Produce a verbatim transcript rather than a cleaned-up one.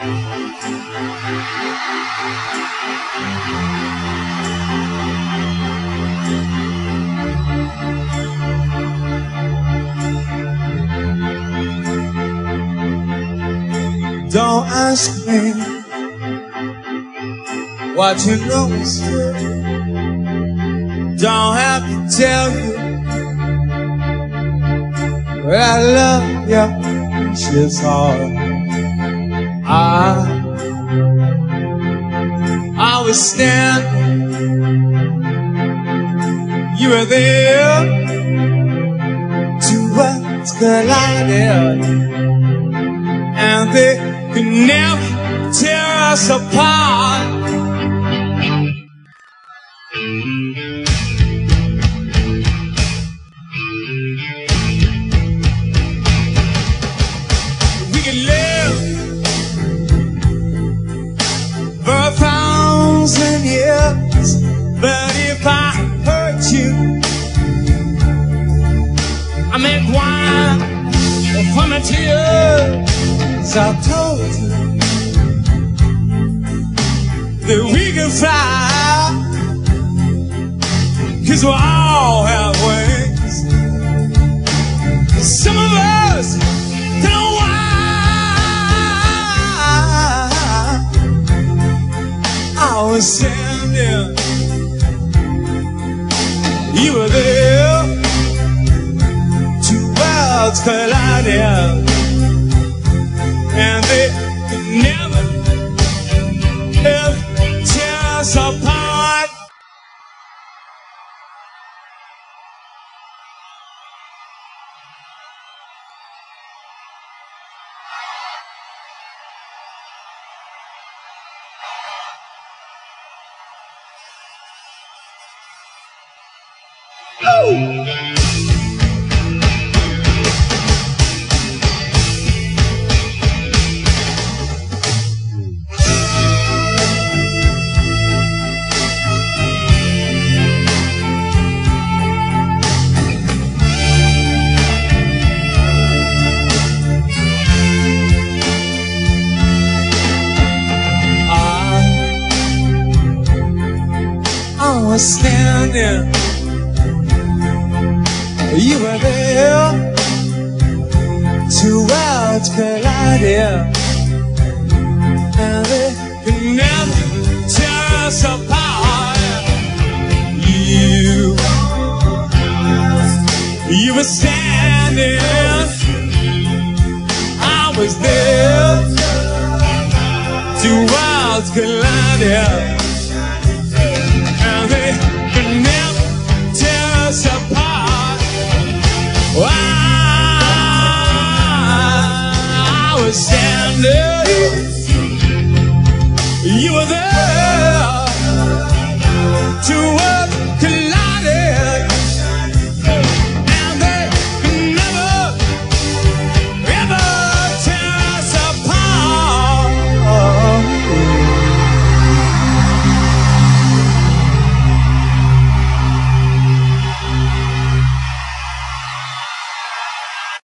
Don't ask me what you know is true. Don't have to tell you but I love you. She's hard. I, I was standing, you were there. Two worlds collided, and they could never tear us apart. We could live for a thousand years, but if I hurt you, I make wine from my tears. I told you that we can fly, 'cause we all have wings. Some of us don't know why. I was standing, you were there. Two worlds collided, and they could never, ever tear us apart. Ooh. I was standing, you were there. Two worlds collided, and they could never tear us apart. You, you were standing, I was there. Two worlds collided,